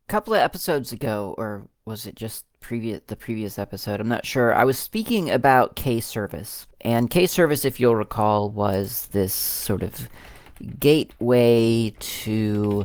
couple of episodes ago, or was it just the previous episode? I'm not sure. I was speaking about K-Service. And K-Service, if you'll recall, was this sort of gateway to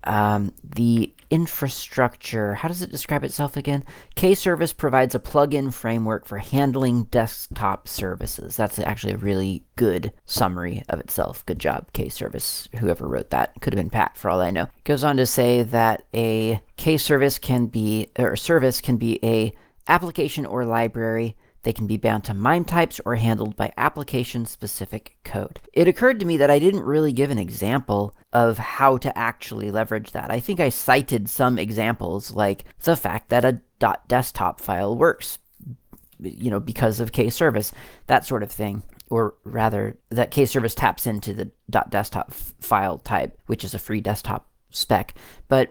the infrastructure. How does it describe itself again? K-Service provides a plug-in framework for handling desktop services. That's actually a really good summary of itself. Good job, K-Service. Whoever wrote that could have been Pat, for all I know. It goes on to say that a K-Service can be, or a service can be a application or library. They can be bound to MIME types or handled by application-specific code. It occurred to me that I didn't really give an example of how to actually leverage that. I think I cited some examples, like the fact that a .desktop file works, because of K-Service, that sort of thing. Or rather, that K-Service taps into the .desktop file type, which is a free desktop spec. But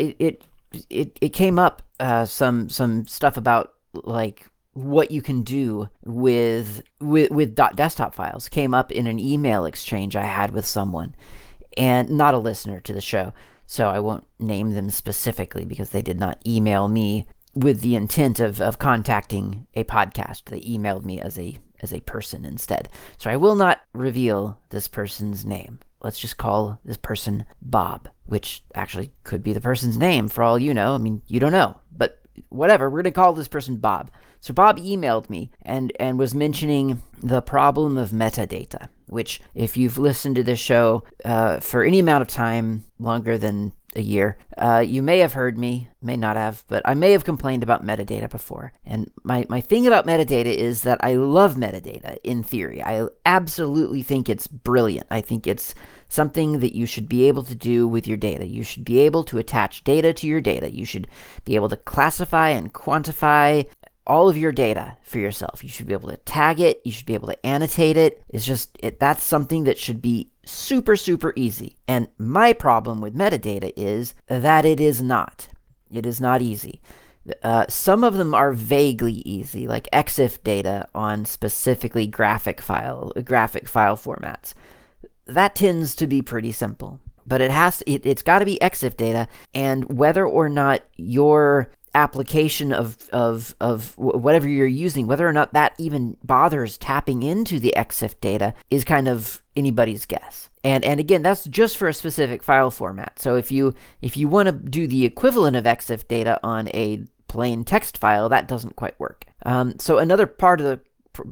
it came up some stuff about like what you can do with .desktop files came up in an email exchange I had with someone, and not a listener to the show, so I won't name them specifically because they did not email me with the intent of contacting a podcast. They emailed me as a person instead. So I will not reveal this person's name. Let's just call this person Bob, which actually could be the person's name for all you know. I mean, you don't know, but whatever. We're going to call this person Bob. So Bob emailed me and was mentioning the problem of metadata, which if you've listened to this show for any amount of time longer than a year, you may have heard me, may not have, but I may have complained about metadata before. And my thing about metadata is that I love metadata in theory. I absolutely think it's brilliant. I think it's something that you should be able to do with your data. You should be able to attach data to your data. You should be able to classify and quantify all of your data for yourself. You should be able to tag it. You should be able to annotate it. That's something that should be super, super easy. And my problem with metadata is that it is not. It is not easy. Some of them are vaguely easy, like EXIF data on specifically graphic file formats. That tends to be pretty simple. But it's got to be EXIF data, and whether or not your application of whatever you're using, whether or not that even bothers tapping into the EXIF data, is kind of anybody's guess. And again, that's just for a specific file format. So if you want to do the equivalent of EXIF data on a plain text file, that doesn't quite work. So another part of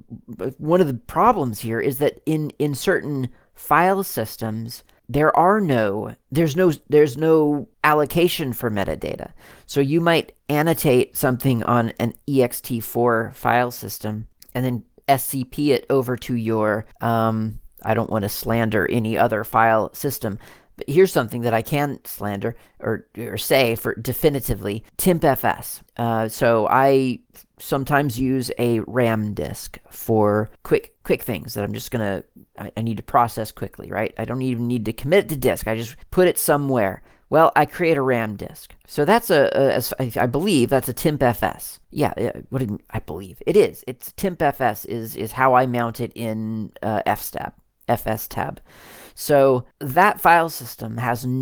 one of the problems here is that in certain file systems, there's no allocation for metadata. So you might annotate something on an ext4 file system and then SCP it over to your, I don't want to slander any other file system, but here's something that I can slander or say for definitively: TIMPFS. So I sometimes use a RAM disk for quick things that I need to process quickly, right? I don't even need to commit it to disk. I just put it somewhere. Well, I create a RAM disk. So that's I believe that's a TIMPFS. Yeah, what do you mean? I believe it is. It's TIMPFS is how I mount it in FSTab. So that file system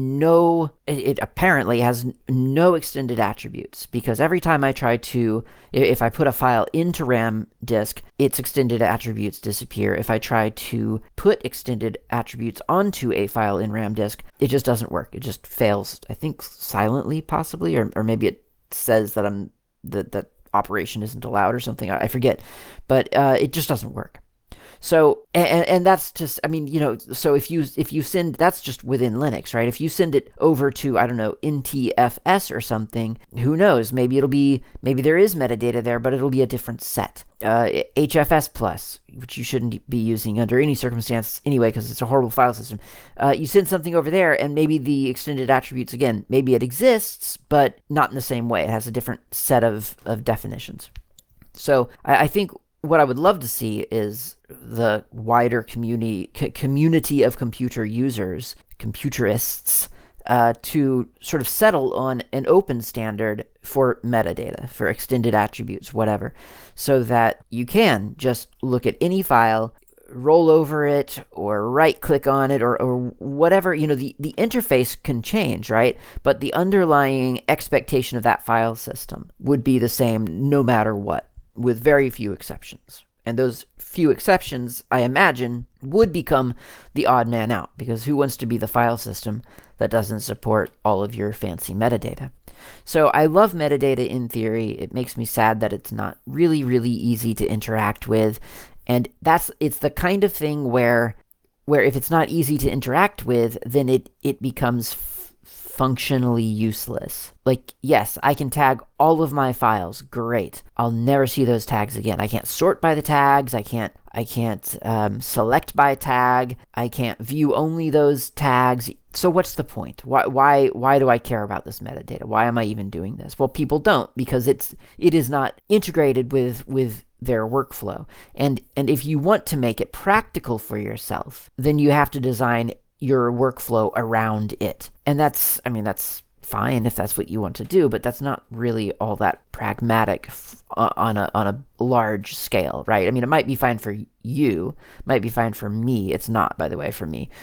it apparently has no extended attributes, because every time if I put a file into RAM disk, its extended attributes disappear. If I try to put extended attributes onto a file in RAM disk, it just doesn't work. It just fails, I think silently possibly, or maybe it says that that operation isn't allowed or something. I forget, but it just doesn't work. So, and that's just, so if you send, that's just within Linux, right? If you send it over to, I don't know, NTFS or something, who knows? Maybe there is metadata there, but it'll be a different set. HFS plus, which you shouldn't be using under any circumstance anyway, because it's a horrible file system. You send something over there, and maybe the extended attributes, again, maybe it exists, but not in the same way. It has a different set of definitions. So I think what I would love to see is the wider community of computer users, computerists, to sort of settle on an open standard for metadata, for extended attributes, whatever, so that you can just look at any file, roll over it or right click on it or whatever, the interface can change, right? But the underlying expectation of that file system would be the same no matter what, with very few exceptions. And those few exceptions, I imagine, would become the odd man out, because who wants to be the file system that doesn't support all of your fancy metadata? So I love metadata in theory. It makes me sad that it's not really, really easy to interact with. And it's the kind of thing where if it's not easy to interact with, then it becomes functionally useless. Like, yes, I can tag all of my files. Great. I'll never see those tags again. I can't sort by the tags. I can't select by tag. I can't view only those tags. So what's the point? Why do I care about this metadata? Why am I even doing this? Well, people don't, because it is not integrated with their workflow. And if you want to make it practical for yourself, then you have to design your workflow around it. And that's fine if that's what you want to do, but that's not really all that pragmatic on a large scale, right? I mean, it might be fine for you, might be fine for me. It's not, by the way, for me.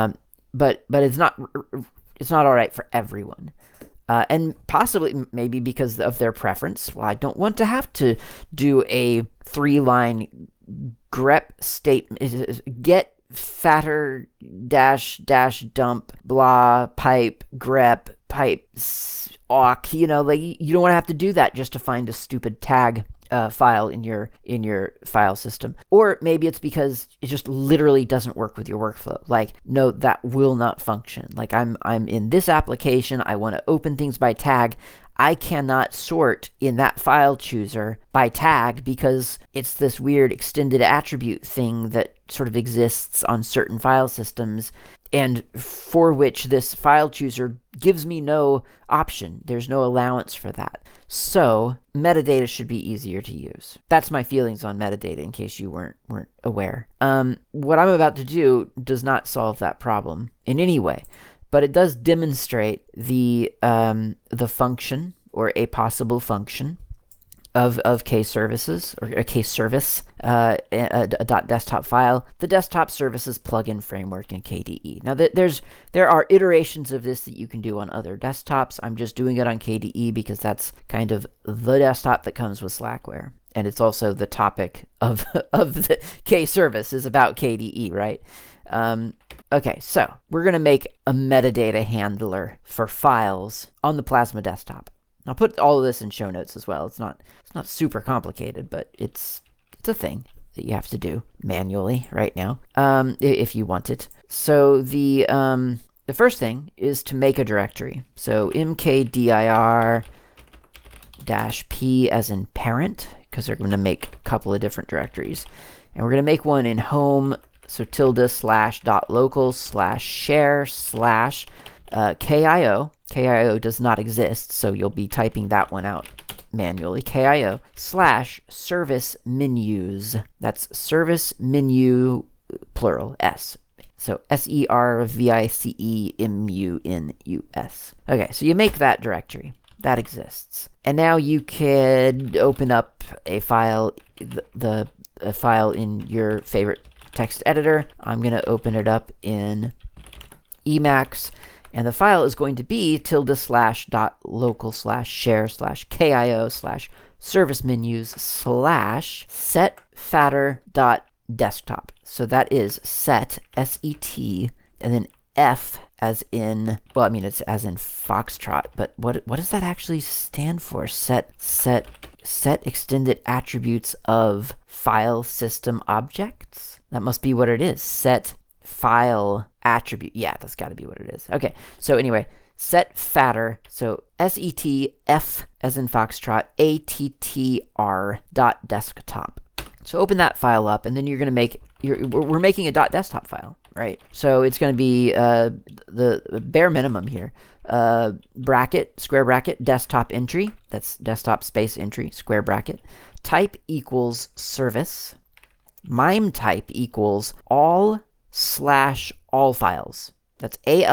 But it's not all right for everyone. And possibly maybe because of their preference. Well, I don't want to have to do a 3-line grep statement, get fatter dash dump blah pipe grep pipe awk. You don't want to have to do that just to find a stupid tag file in your file system. Or maybe it's because it just literally doesn't work with your workflow. Like, no, that will not function. Like, I'm in this application, I want to open things by tag. I cannot sort in that file chooser by tag because it's this weird extended attribute thing that sort of exists on certain file systems, and for which this file chooser gives me no option. There's no allowance for that. So metadata should be easier to use. That's my feelings on metadata, in case you weren't aware. What I'm about to do does not solve that problem in any way, but it does demonstrate the function, or a possible function, of case services, or a case service, a .desktop file, the desktop services plugin framework in KDE. Now, there are iterations of this that you can do on other desktops. I'm just doing it on KDE because that's kind of the desktop that comes with Slackware. And it's also the topic of the case service is about KDE, right? Okay, so we're going to make a metadata handler for files on the Plasma desktop. I'll put all of this in show notes as well. It's not super complicated, but it's a thing that you have to do manually right now, if you want it. So the first thing is to make a directory. So mkdir -p as in parent, because they're going to make a couple of different directories. And we're going to make one in home, so ~/.local/share/kio. KIO does not exist, so you'll be typing that one out manually. KIO /service menus. That's service menu, plural, S. So SERVICEMUNUS. Okay, so you make that directory. That exists. And now you could open up a file, a file in your favorite text editor. I'm going to open it up in Emacs. And the file is going to be ~/.local/share/kio/service menus/setfatter.desktop. So that is set, S-E-T, and then F as in, well, I mean, it's as in foxtrot, but what does that actually stand for? Set extended attributes of file system objects? That must be what it is. Set file attribute. Yeah, that's got to be what it is. Okay, so anyway, set fatter. So SETF as in foxtrot, ATTR.desktop. So open that file up, and then you're going to make we're making a .desktop file, right? So it's going to be the bare minimum here. Bracket, square bracket, desktop entry. That's desktop space entry, square bracket. Type equals service. MIME type equals all/all files. That's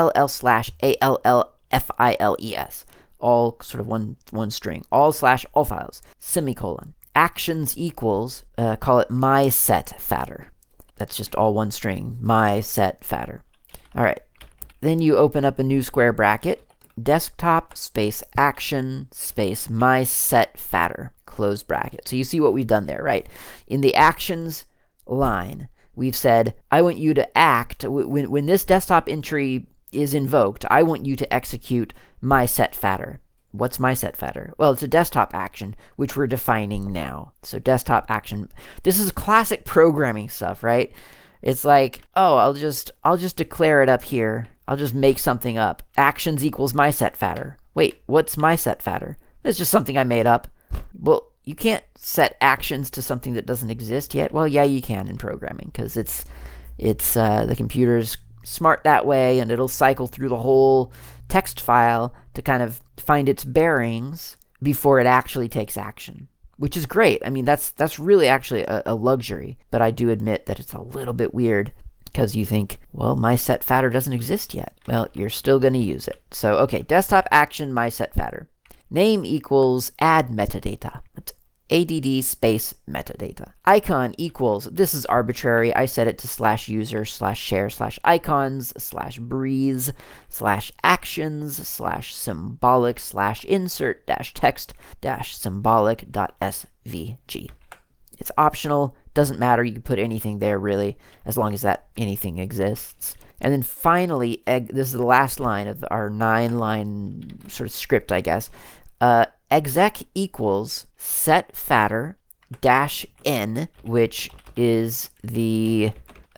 ALL/ALLFILES. All sort of one string. All/all files. Semicolon. Actions equals, call it my set fatter. That's just all one string. My set fatter. All right. Then you open up a new square bracket. Desktop space action space my set fatter. Close bracket. So you see what we've done there, right? In the actions line, we've said, I want you to act. When this desktop entry is invoked, I want you to execute my set fatter. What's my set fatter? Well, it's a desktop action, which we're defining now. So desktop action. This is classic programming stuff, right? It's like, oh, I'll just declare it up here. I'll just make something up. Actions equals my set fatter. Wait, what's my set fatter? It's just something I made up. Well, you can't set actions to something that doesn't exist yet. Well, yeah, you can in programming because it's the computer's smart that way, and it'll cycle through the whole text file to kind of find its bearings before it actually takes action, which is great. I mean, that's really actually a luxury, but I do admit that it's a little bit weird because you think, well, my set fatter doesn't exist yet. Well, you're still going to use it. So, okay, desktop action my set fatter. Name equals add metadata. That's add space metadata. Icon equals, this is arbitrary. I set it to /user/icons/breeze/actions/symbolic/insert-text-symbolic.svg. It's optional. Doesn't matter. You can put anything there, really, as long as that anything exists. And then finally, this is the last line of our 9-line sort of script, I guess. Exec equals set fatter -n, which is the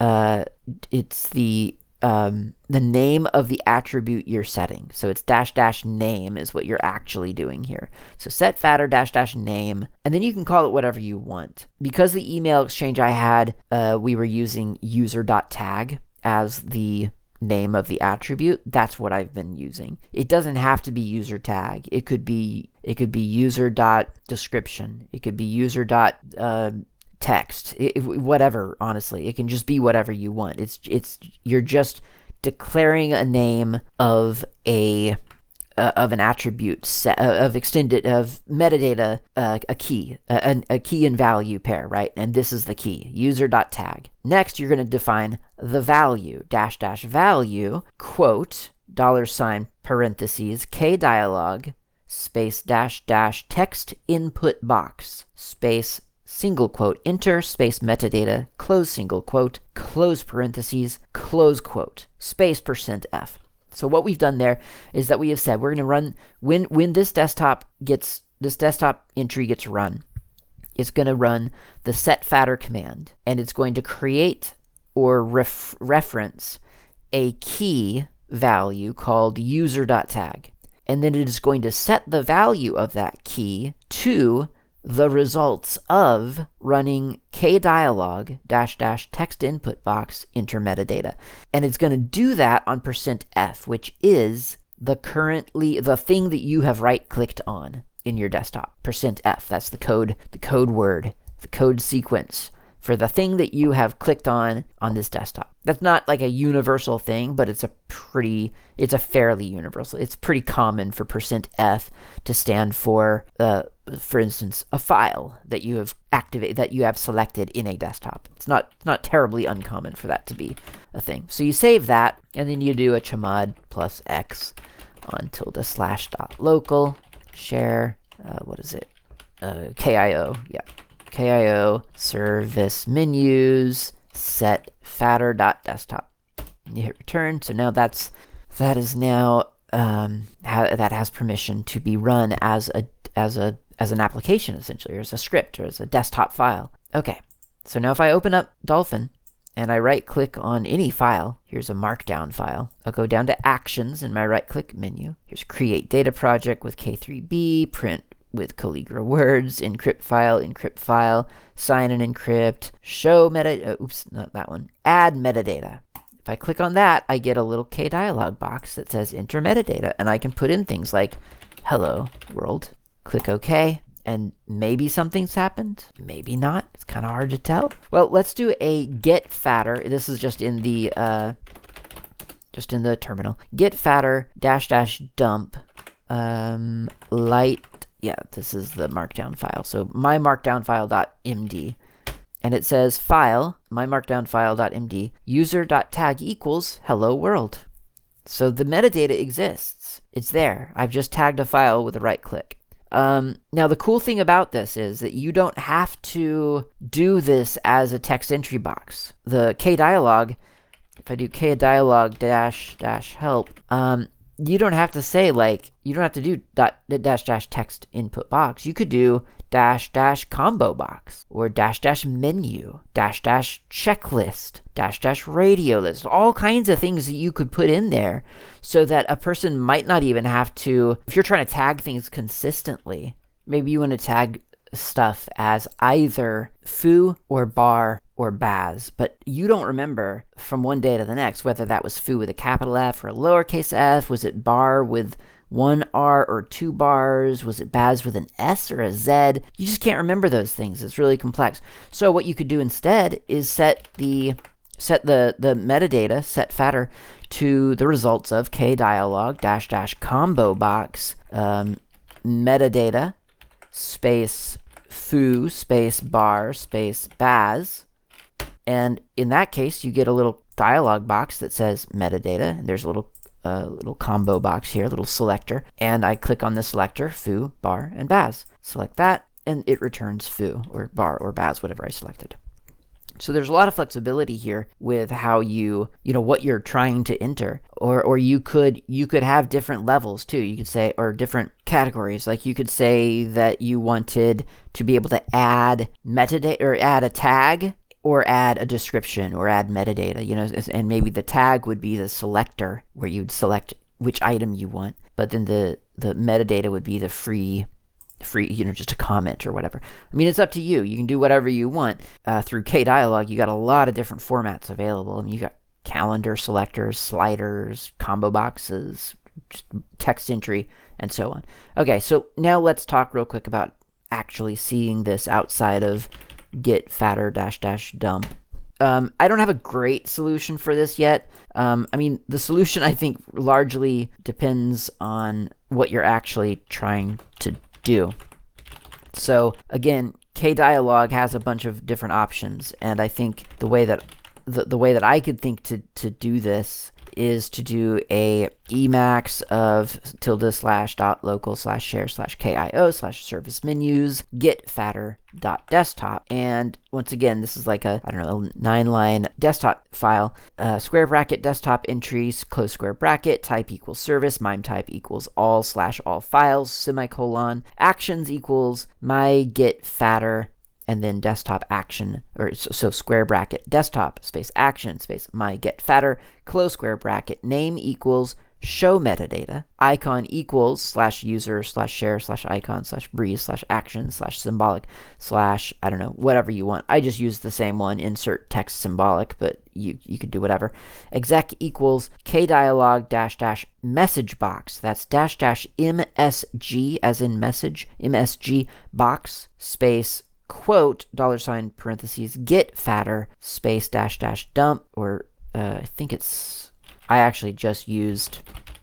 name of the attribute you're setting. So it's --name is what you're actually doing here. So set fatter --name, and then you can call it whatever you want. Because the email exchange I had, we were using user.tag as the name of the attribute. That's what I've been using. It doesn't have to be user tag. It could be user.description. It could be user.text. Whatever, honestly. It can just be whatever you want. You're just declaring a name of an attribute set of metadata, a key and value pair, right? And this is the key, user.tag. Next, you're going to define the value, --value, quote, $ parentheses, kdialog, space -- text input box, space single quote, enter, space metadata, close single quote, close parentheses, close quote, space %f. So what we've done there is that we have said we're going to run, when this desktop entry gets run, it's going to run the set fatter command, and it's going to create or reference a key value called user.tag. And then it is going to set the value of that key to the results of running kdialog -- text input box enter metadata. And it's going to do that on %f, which is the thing that you have right-clicked on in your desktop. %f, that's the code word, the code sequence for the thing that you have clicked on this desktop. That's not like a universal thing, but it's a fairly universal. It's pretty common for %f to stand for instance, a file that you have selected in a desktop. It's not terribly uncommon for that to be a thing. So you save that, and then you do a chmod +x on ~/local share, what is it? KIO, yeah. KIO service menus set fatter.desktop. You hit return. So now that is now that has permission to be run as an application, essentially, or as a script, or as a desktop file. Okay, so now if I open up Dolphin and I right-click on any file, here's a markdown file. I'll go down to Actions in my right-click menu. Here's Create Data Project with K3B, Print with Calligra Words, Encrypt File, Sign and Encrypt, Show Metadata, oops, not that one, Add Metadata. If I click on that, I get a little kdialog box that says Enter Metadata, and I can put in things like Hello World. Click OK, and maybe something's happened, maybe not. It's kind of hard to tell. Well, let's do a get fatter. This is just in the terminal. Get fatter --dump light. Yeah, this is the markdown file. So my markdown file.md. and it says file, my markdown file.md, user.tag equals hello world. So the metadata exists. It's there. I've just tagged a file with a right click. Now, the cool thing about this is that you don't have to do this as a text entry box. The kdialog, if I do kdialog dash help, you don't have to say, like, you don't have to do dash text input box. You could do dash combo box, or dash menu, dash checklist, dash radio list, all kinds of things that you could put in there so that a person might not even have to, if you're trying to tag things consistently, maybe you want to tag stuff as either foo or bar or baz, but you don't remember from one day to the next whether that was foo with a capital F or a lowercase f, was it bar with one R or two bars, was it baz with an S or a Z? You just can't remember those things. It's really complex. So what you could do instead is set the metadata, set fatter, to the results of kdialog dash combo box metadata space foo space bar space baz. And in that case, you get a little dialog box that says metadata, and there's a little combo box here, a little selector, and I click on the selector, foo, bar, and baz. Select that, and it returns foo, or bar, or baz, whatever I selected. So there's a lot of flexibility here with how you know, what you're trying to enter. Or you could have different levels too. You could say, or different categories. Like you could say that you wanted to be able to add metadata, or add a tag, or add a description, or add metadata, you know, and maybe the tag would be the selector where you'd select which item you want, but then the metadata would be the free, you know, just a comment or whatever. I mean, it's up to you. You can do whatever you want. Through kdialog, you got a lot of different formats available. I mean, you got calendar selectors, sliders, combo boxes, text entry, and so on. Okay, so now let's talk real quick about actually seeing this outside of get fatter dash dump. I don't have a great solution for this yet. I mean, the solution, I think, largely depends on what you're actually trying to do. So again, kdialog has a bunch of different options, and I think the way that I could think to do this is to do a emax of ~/.local/share/kio/service menus get fatter.desktop. And once again, this is like a, I don't know, a 9-line desktop file. Square bracket desktop entries, close square bracket, type equals service, MIME type equals all/all files, semicolon, actions equals my get fatter, and then desktop action, or so square bracket desktop space action space my get fatter, close square bracket, name equals show metadata, icon equals /user/share/icon/breeze/action/symbolic/ I don't know, whatever you want. I just use the same one, insert text symbolic, but you could do whatever. Exec equals kdialog dash message box. That's dash msg as in message, msg box space quote $ parentheses get fatter space dash dump, or I think it's, I actually just used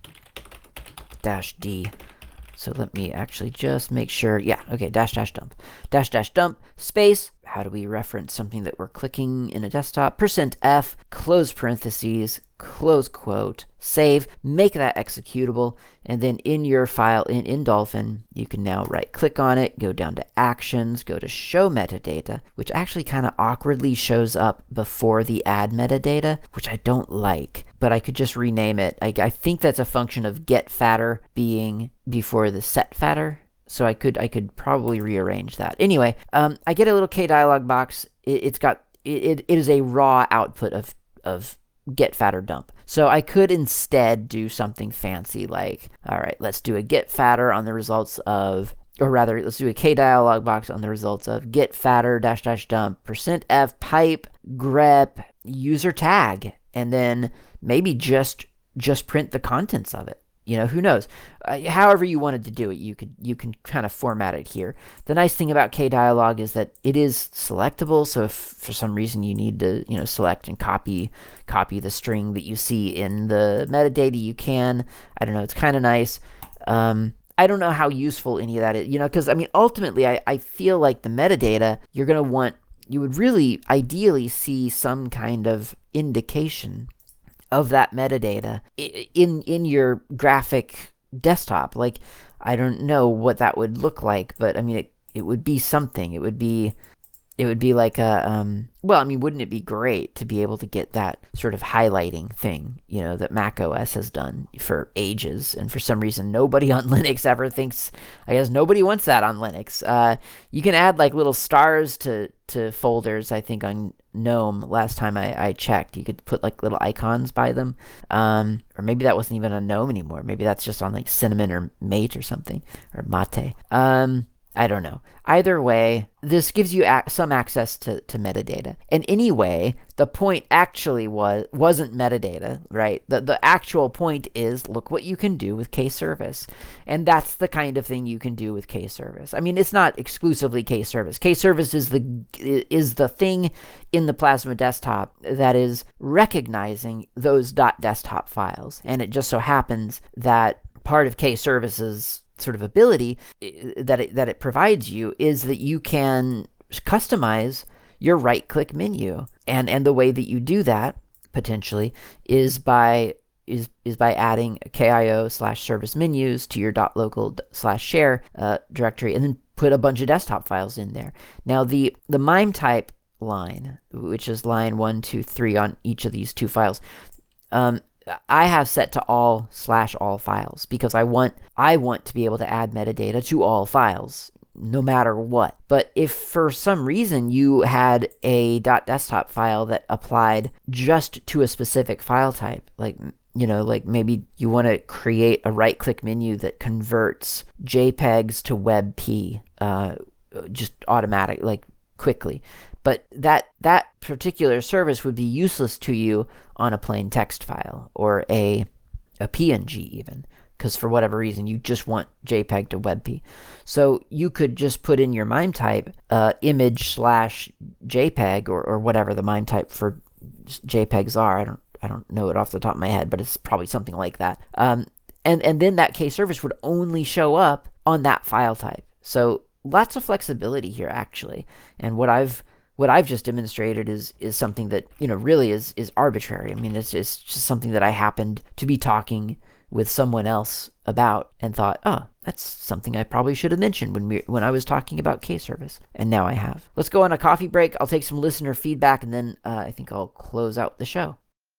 -d, so let me actually just make sure. Yeah, okay, dash dump space, how do we reference something that we're clicking in a desktop, %f close parentheses close quote, save, make that executable, and then in your file in Dolphin, you can now right click on it, go down to actions, go to show metadata, which actually kind of awkwardly shows up before the add metadata, which I don't like, but I could just rename it. I think that's a function of get fatter being before the set fatter. So I could probably rearrange that. Anyway, I get a little kdialog box. It is a raw output of get fatter dump. So I could instead do something fancy like, all right, let's do a get fatter on the results of, or rather, let's do a kdialog box on the results of get fatter dash dump %f pipe grep user tag, and then maybe just print the contents of it. You know, who knows? However you wanted to do it, you can kind of format it here. The nice thing about kdialog is that it is selectable. So if for some reason you need to, you know, select and copy the string that you see in the metadata, you can. I don't know. It's kind of nice. I don't know how useful any of that is, you know, because I mean, ultimately, I feel like the metadata, you're going to want you would really ideally see some kind of indication of that metadata in your graphic desktop. Like, I don't know what that would look like, but I mean, it would be something. It would be like a well, I mean, wouldn't it be great to be able to get that sort of highlighting thing, that Mac OS has done for ages, and for some reason nobody on Linux ever thinks, I guess nobody wants that on Linux. You can add like little stars to folders, I think on GNOME last time I checked. You could put like little icons by them. Or maybe that wasn't even on GNOME anymore. Maybe that's just on like Cinnamon or Mate or something, or Mate. I don't know. Either way, this gives you some access to metadata. And anyway, the point actually wasn't metadata, right? The actual point is, look what you can do with K-Service. And that's the kind of thing you can do with K-Service. I mean, it's not exclusively K-Service. K-Service is the thing in the Plasma desktop that is recognizing those .desktop files. And it just so happens that part of K-Service's sort of ability that it provides you is that you can customize your right click menu, and the way that you do that potentially is by adding KIO/service menus to your .local/share directory, and then put a bunch of desktop files in there. Now the MIME type line, which is line 1, 2, 3 on each of these two files, I have set to all/all files because I want to be able to add metadata to all files no matter what. But if for some reason you had a .desktop file that applied just to a specific file type, like maybe you want to create a right-click menu that converts JPEGs to WebP, just automatic, like quickly. But that particular service would be useless to you on a plain text file or a PNG even, because for whatever reason you just want JPEG to WebP. So you could just put in your MIME type image/JPEG or whatever the MIME type for JPEGs are. I don't know it off the top of my head, but it's probably something like that. And then that K-Service would only show up on that file type. So lots of flexibility here actually. And what I've just demonstrated is something that, really is arbitrary. I mean, it's just something that I happened to be talking with someone else about and thought, oh, that's something I probably should have mentioned when I was talking about K-Service. And now I have. Let's go on a coffee break. I'll take some listener feedback, and then I think I'll close out the show.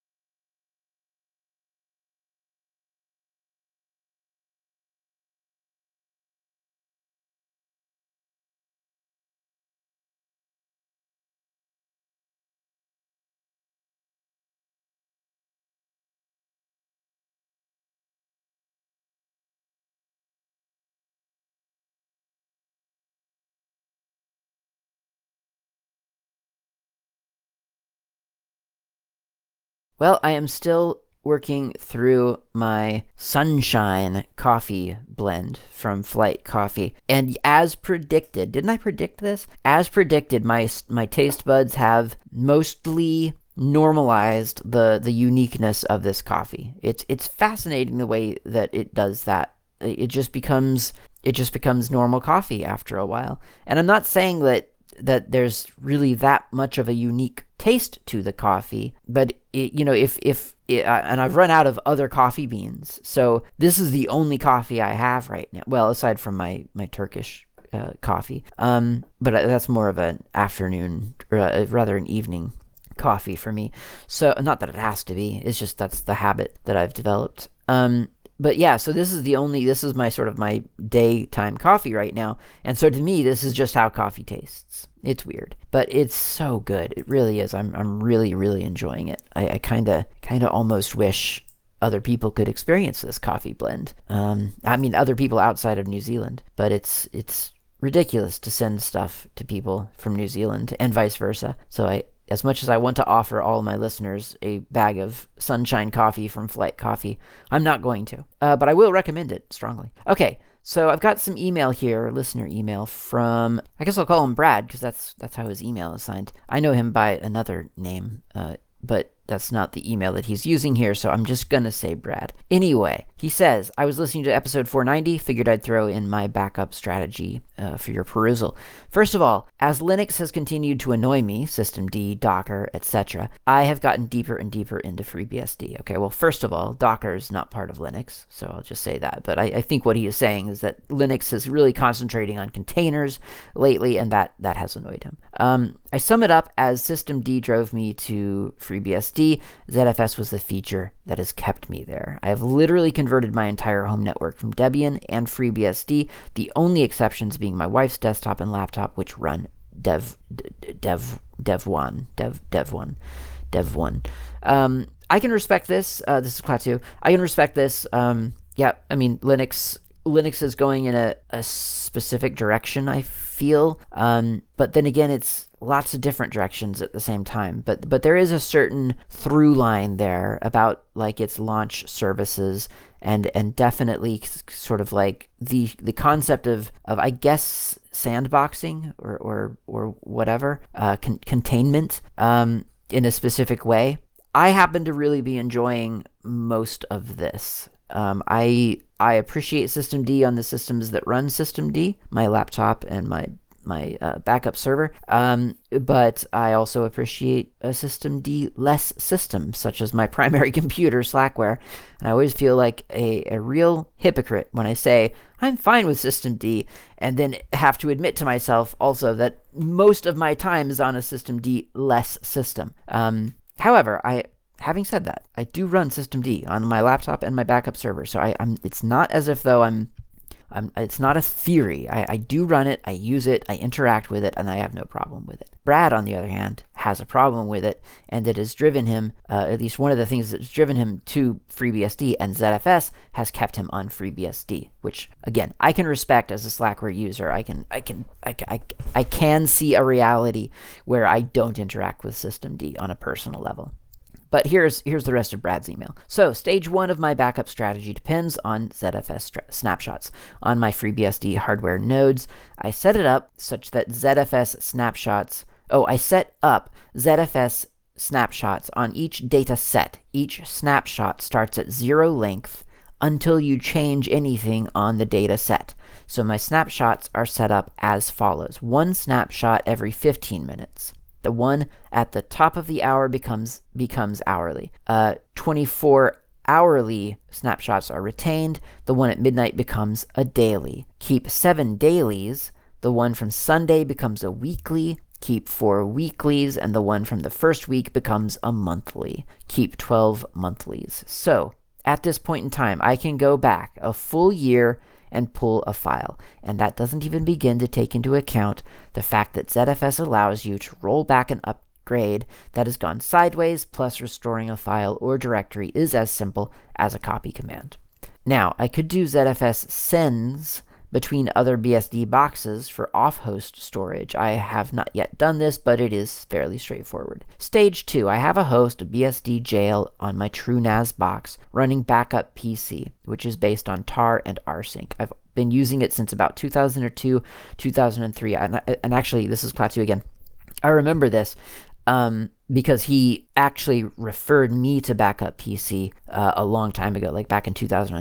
Well, I am still working through my Sunshine coffee blend from Flight Coffee. And as predicted, didn't I predict this? As predicted, my taste buds have mostly normalized the uniqueness of this coffee. It's fascinating the way that it does that. It just becomes normal coffee after a while. And I'm not saying that there's really that much of a unique taste to the coffee, but and I've run out of other coffee beans, so this is the only coffee I have right now. Well, aside from my Turkish coffee, but that's more of an afternoon, or rather an evening coffee for me. So not that it has to be; it's just that's the habit that I've developed. But yeah, so this is my sort of my daytime coffee right now. And so to me, this is just how coffee tastes. It's weird, but it's so good. It really is. I'm really, really enjoying it. I kind of almost wish other people could experience this coffee blend. I mean, other people outside of New Zealand, but it's ridiculous to send stuff to people from New Zealand and vice versa. So as much as I want to offer all my listeners a bag of Sunshine coffee from Flight Coffee, I'm not going to. But I will recommend it strongly. Okay, so I've got some email here, listener email from, I guess I'll call him Brad, because that's how his email is signed. I know him by another name, but that's not the email that he's using here, so I'm just gonna say Brad. Anyway, he says, I was listening to episode 490, figured I'd throw in my backup strategy for your perusal. First of all, as Linux has continued to annoy me, systemd, Docker, etc., I have gotten deeper and deeper into FreeBSD. Okay, well, first of all, Docker is not part of Linux, so I'll just say that. But I think what he is saying is that Linux is really concentrating on containers lately, and that has annoyed him. I sum it up as systemd drove me to FreeBSD. ZFS was the feature that has kept me there. I have literally converted my entire home network from Debian and FreeBSD, the only exceptions being my wife's desktop and laptop, which run Dev1. I can respect this. This is Klaatu. I can respect this. Yeah, I mean, Linux is going in a specific direction, I feel. But then again, it's lots of different directions at the same time. But there is a certain through line there about like its launch services and definitely sort of like the concept of I guess sandboxing or whatever containment in a specific way. I happen to really be enjoying most of this. I appreciate systemd on the systems that run systemd, my laptop and my backup server. But I also appreciate a systemd less system, such as my primary computer, Slackware. And I always feel like a real hypocrite when I say I'm fine with systemd, and then have to admit to myself also that most of my time is on a systemd less system. However, having said that, I do run systemd on my laptop and my backup server, so it's not as if though it's not a theory. I do run it, I use it, I interact with it, and I have no problem with it. Brad, on the other hand, has a problem with it, and it has driven him, at least one of the things that's driven him to FreeBSD, and ZFS has kept him on FreeBSD, which, again, I can respect as a Slackware user. I can see a reality where I don't interact with systemd on a personal level. But here's the rest of Brad's email. So, stage 1 of my backup strategy depends on ZFS snapshots. On my FreeBSD hardware nodes, I set it up such that ZFS snapshots... Oh, I set up ZFS snapshots on each data set. Each snapshot starts at 0 length until you change anything on the data set. So my snapshots are set up as follows. 1 snapshot every 15 minutes. The one at the top of the hour becomes hourly. 24 hourly snapshots are retained. The one at midnight becomes a daily. Keep 7 dailies. The one from Sunday becomes a weekly. Keep 4 weeklies, and the one from the first week becomes a monthly. Keep 12 monthlies. So, at this point in time, I can go back a full year and pull a file. And that doesn't even begin to take into account the fact that ZFS allows you to roll back an upgrade that has gone sideways, plus restoring a file or directory is as simple as a copy command. Now, I could do ZFS sends between other BSD boxes for off-host storage. I have not yet done this, but it is fairly straightforward. Stage 2, I have a host of BSD jail on my TrueNAS box running backup PC, which is based on tar and rsync. I've been using it since about 2002, 2003, and actually, this is Klaatu again. I remember this because he actually referred me to backup PC a long time ago, like back in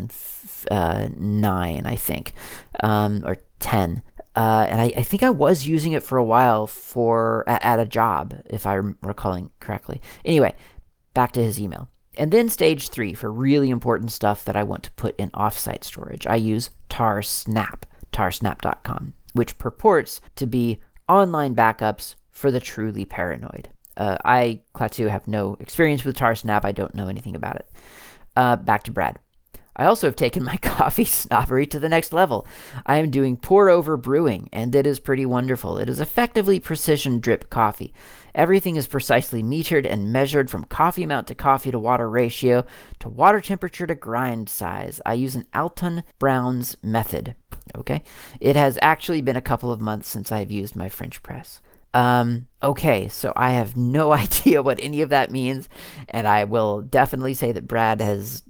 2009, I think, or 10. And I think I was using it for a while at a job, if I'm recalling correctly. Anyway, back to his email. And then stage 3, for really important stuff that I want to put in offsite storage, I use tarsnap, tarsnap.com, which purports to be online backups for the truly paranoid. I, Klaatu, have no experience with tarsnap. I don't know anything about it. Back to Brad. I also have taken my coffee snobbery to the next level. I am doing pour-over brewing, and it is pretty wonderful. It is effectively precision drip coffee. Everything is precisely metered and measured from coffee amount to coffee to water ratio to water temperature to grind size. I use an Alton Brown's method. Okay? It has actually been a couple of months since I've used my French press. Okay, so I have no idea what any of that means, and I will definitely say that Brad has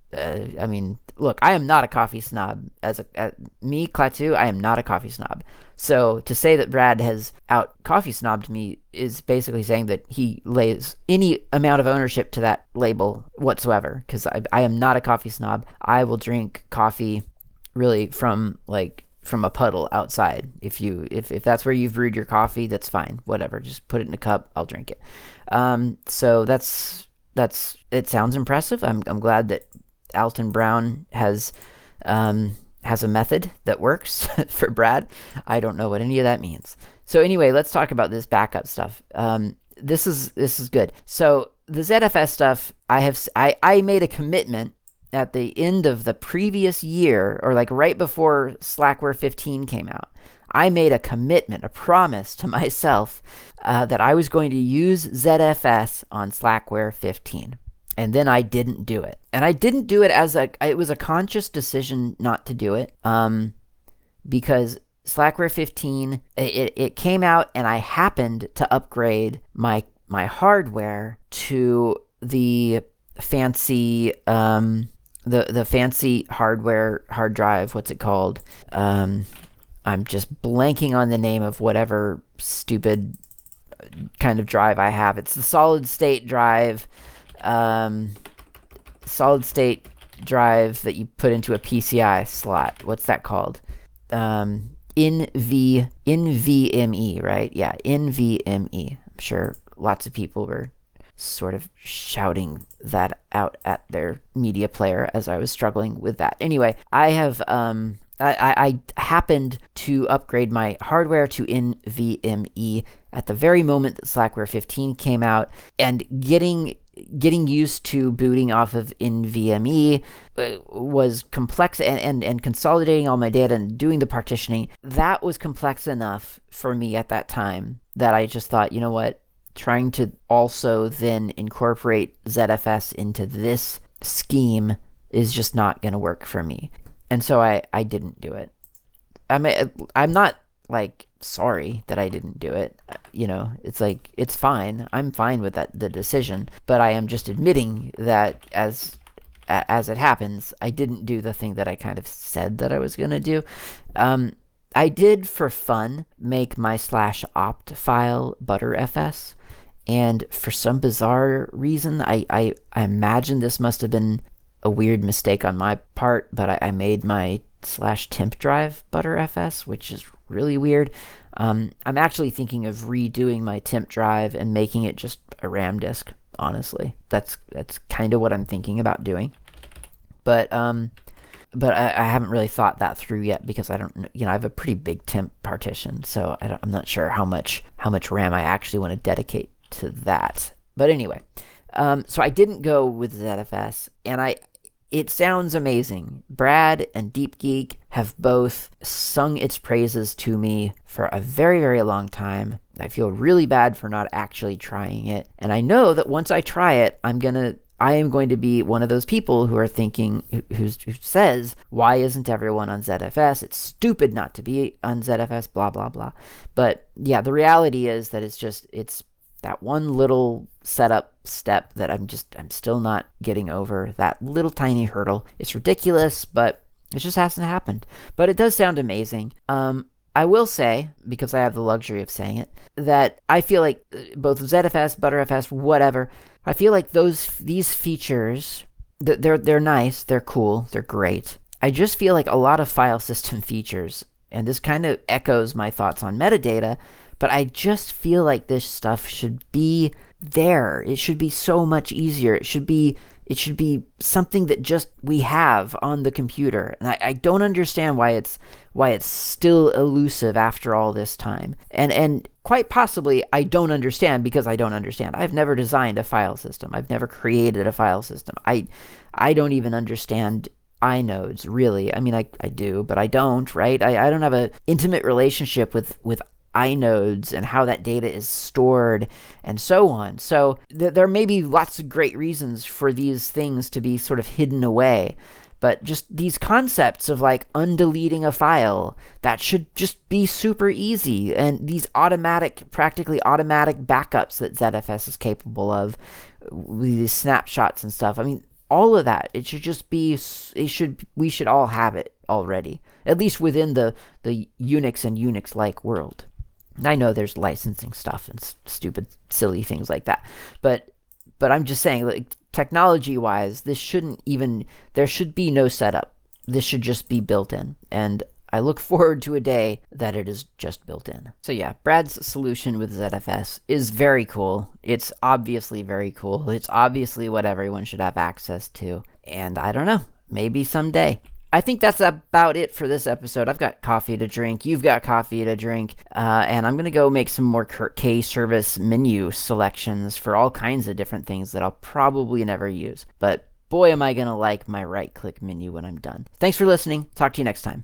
I mean, look, I am not a coffee snob. Me, Klaatu, I am not a coffee snob. So to say that Brad has out coffee snobbed me is basically saying that he lays any amount of ownership to that label whatsoever. Because I am not a coffee snob. I will drink coffee really from a puddle outside. If that's where you've brewed your coffee, that's fine. Whatever. Just put it in a cup. I'll drink it. So that's it. Sounds impressive. I'm glad that Alton Brown has a method that works for Brad. I don't know what any of that means. So anyway, let's talk about this backup stuff. This is good. So the ZFS stuff, I made a commitment at the end of the previous year, or like right before Slackware 15 came out. I made a commitment, a promise to myself that I was going to use ZFS on Slackware 15. And then I didn't do it. And I didn't do it it was a conscious decision not to do it. Because Slackware 15, it came out and I happened to upgrade my hardware to the fancy hardware hard drive. What's it called? I'm just blanking on the name of whatever stupid kind of drive I have. It's the um, solid state drive that you put into a PCI slot. What's that called? NVMe, right? Yeah, NVMe. I'm sure lots of people were sort of shouting that out at their media player as I was struggling with that. Anyway, I happened to upgrade my hardware to NVMe at the very moment that Slackware 15 came out, and getting used to booting off of NVMe was complex, and consolidating all my data and doing the partitioning, that was complex enough for me at that time that I just thought, you know what, trying to also then incorporate ZFS into this scheme is just not going to work for me. And so I didn't do it. I'm not like sorry that I didn't do it. It's like it's fine. I'm fine with the decision, but I am just admitting that as it happens, I didn't do the thing that I kind of said that I was going to do. I did for fun make my /opt file Btrfs, and for some bizarre reason, I imagine this must have been a weird mistake on my part, but I made my /temp drive Btrfs, which is really weird. I'm actually thinking of redoing my temp drive and making it just a RAM disk. Honestly, that's kind of what I'm thinking about doing. But I haven't really thought that through yet because I don't, I have a pretty big temp partition, so I'm not sure how much RAM I actually want to dedicate to that. But anyway, so I didn't go with ZFS, and it sounds amazing. Brad and DeepGeek have both sung its praises to me for a very, very long time. I feel really bad for not actually trying it. And I know that once I try it, I am going to be one of those people who are thinking, who says, why isn't everyone on ZFS? It's stupid not to be on ZFS, blah, blah, blah. But yeah, the reality is that it's that one little setup step that I'm still not getting over, that little tiny hurdle. It's ridiculous, but it just hasn't happened. But it does sound amazing. I will say, because I have the luxury of saying it, that I feel like both ZFS, Btrfs, whatever, I feel like these features, they're nice, they're cool, they're great. I just feel like a lot of file system features, and this kind of echoes my thoughts on metadata, but I just feel like this stuff should be there. It should be so much easier. It should be something that just we have on the computer. And I don't understand why it's still elusive after all this time. And quite possibly I don't understand because I don't understand. I've never designed a file system. I've never created a file system. I don't even understand inodes, really. I mean, I do, but I don't, right? I don't have an intimate relationship with inodes and how that data is stored and so on. So there may be lots of great reasons for these things to be sort of hidden away, but just these concepts of like undeleting a file, that should just be super easy. And these practically automatic backups that ZFS is capable of, with these snapshots and stuff. I mean, all of that. It should just be, we should all have it already, at least within the Unix and Unix-like world. And I know there's licensing stuff and stupid, silly things like that, but I'm just saying, like, technology-wise, this shouldn't even, there should be no setup. This should just be built in, and I look forward to a day that it is just built in. So yeah, Brad's solution with ZFS is very cool. It's obviously very cool. It's obviously what everyone should have access to. And I don't know, maybe someday. I think that's about it for this episode. I've got coffee to drink. You've got coffee to drink. And I'm going to go make some more K-service menu selections for all kinds of different things that I'll probably never use. But boy, am I going to like my right-click menu when I'm done. Thanks for listening. Talk to you next time.